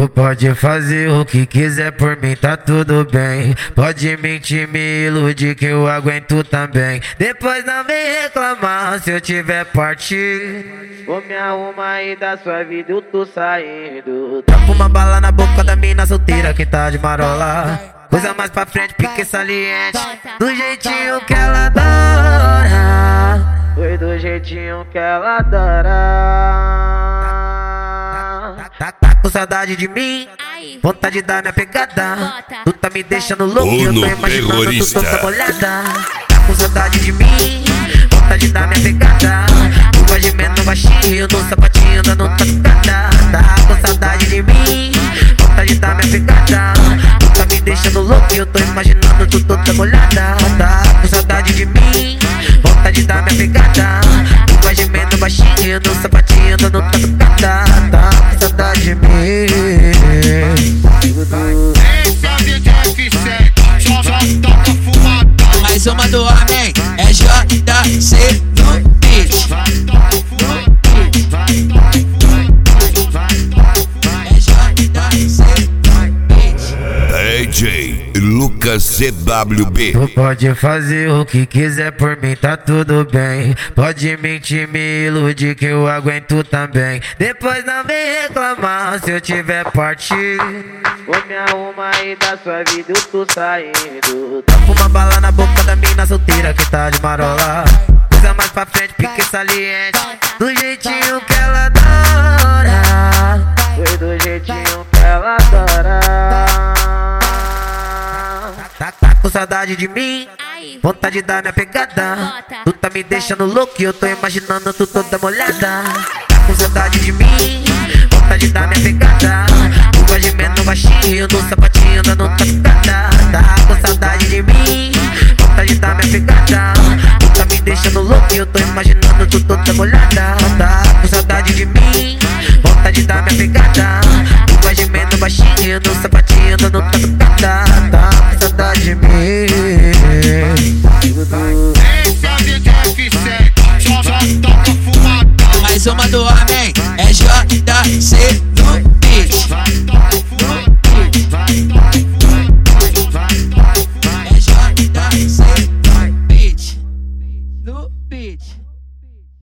Tu pode fazer o que quiser por mim, tá tudo bem. Pode mentir, me iludir que eu aguento também. Depois não vem reclamar se eu tiver partido. Vou me arrumar e da sua vida eu tô saindo. Tapo uma bala na boca da mina solteira que tá de marola. Coisa mais pra frente, pique saliente. Do jeitinho que ela adora. Foi do jeitinho que ela adora. Tá com saudade de mim? Vontade de dar minha pegada. Tu tá me deixando louco e eu tô imaginando tu toda molhada. Tá com saudade de mim? Vontade de dar minha pegada. Tu vai gemendo baixinho no sapatinho dando tatucada. Tá com saudade de mim? Vontade de dar minha pegada. Tu tá me deixando louco e eu tô imaginando tu toda molhada. Tá com saudade de mim? Vontade de dar minha pegada. Tu vai gemendo baixinho no sapatinho dando tatucada. Tá com saudade de mim? Esse é o DJ F7, só toca fumadão. Mais uma do homem, é JC no beat. É JC no beat. DJ Lucas CWB. Tu pode fazer o que quiser por mim, tá tudo bem. Pode mentir, me iludir que eu aguento também. Depois não vem reclamar se eu tiver partido. Vou me arrumar e da sua vida eu tô saindo. Tapo uma bala na boca da mina solteira que tá de marola. Coisa mais pra frente, pique saliente. Do jeitinho que ela adora. Foi do jeitinho que ela adora. Tá com saudade de mim? Vontade de dar minha pegada. Tu tá me deixando louco e eu tô imaginando tu toda molhada. Tá com saudade de mim? Vontade de dar minha pegada. Tu vai gemendo baixinho no sapatinho dando tatucada. Tá com saudade de mim? Vontade de dar minha pegada. Tu tá me deixando louco e eu tô imaginando tu toda molhada. Tá com saudade de mim? Vontade de dar minha pegada. Tu vai gemendo baixinho no sapatinho dando tatucada.